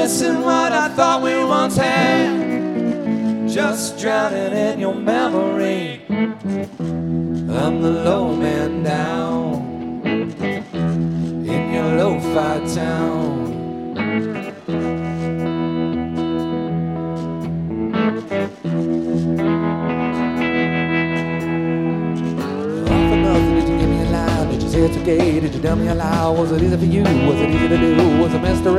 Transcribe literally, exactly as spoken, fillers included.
missing what I thought we once had, just drowning in your memory. I'm the low man down in your lo-fi town. Did you give me a lie? Did you say it's okay? Did you tell me a lie? Was it easy for you? Was it easy to do? Was it mystery?